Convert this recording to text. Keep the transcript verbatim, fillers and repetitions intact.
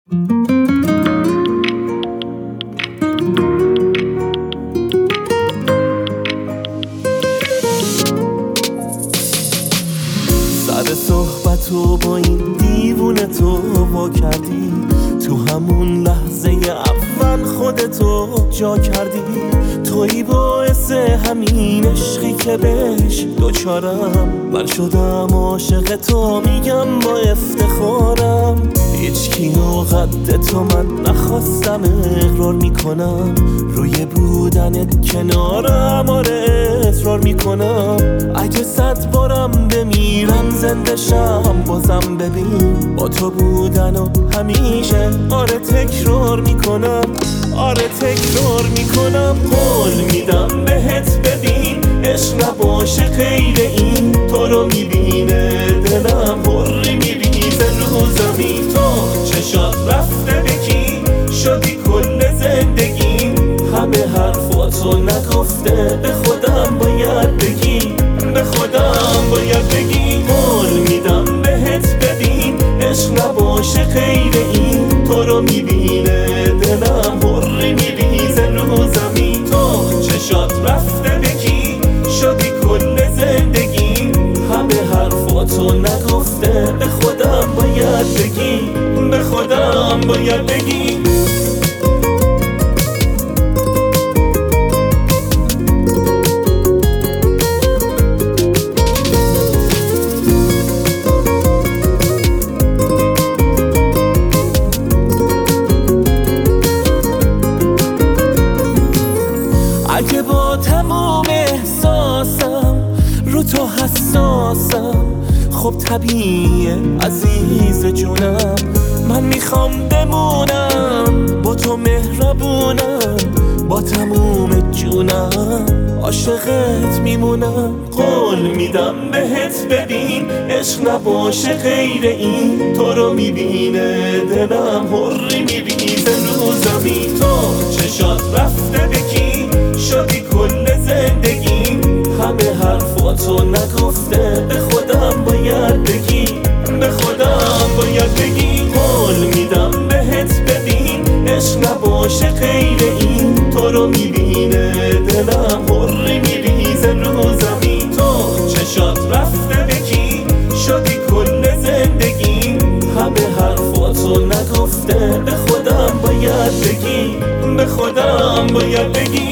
سر صحبتو با این دیوونه تو وا کردی، تو همون لحظه اول خودتو جا کردی. تویی باعث همین عشقی که بهش دوچارم، من شدم عاشق تو، میگم با افتخارم. هیچکی و قد تو من نخواستم، اقرار میکنم روی بودنت کنارم، آره اصرار میکنم. اگه صد بارم بمیرم زنده شم بازم ببین با تو بودن و همیشه آره تکرار میکنم، آره تکرار میکنم. قول میدم بهت ببین عشق نباشه غیر این، تو رو میبینه دلم حری میریزه رو زمین. تو چشات رفته بکی شدی کل زندگی، همه حرفاتو نگفته به خودم باید بگی، به خودم باید بگی. قول میدم بهت ببین عشق نباشه غیر این، تو رو میبینه دلم حری میریزه رو زمین. تو چشات رفته بکی شدی کل زندگی، همه حرفاتو نگفته به خودم باید بگی، به خودم باید بگی. اگه با تمام احساسم رو تو حساسم، خب طبیعیه عزیز جونم، من میخوام بمونم با تو مهربونم، با تموم جونم عاشقت میمونم. قول میدم بهت ببین عشق نباشه غیر این، تو رو میبینه دلم حری میریزه رو زمین. تو چشات رفته بکی شدی کل زندگی، همه حرفاتو نگفته به خودم باید بگی، به خودم باید بگی. قول میدم بهت ببین عشق نباشه غیر این، تو رو میبینه دلم حری میریزه رو زمین. تو چشات رفته بکی شدی کل زندگی، همه حرفاتو نگفته به خودم باید بگی، به خودم باید بگی.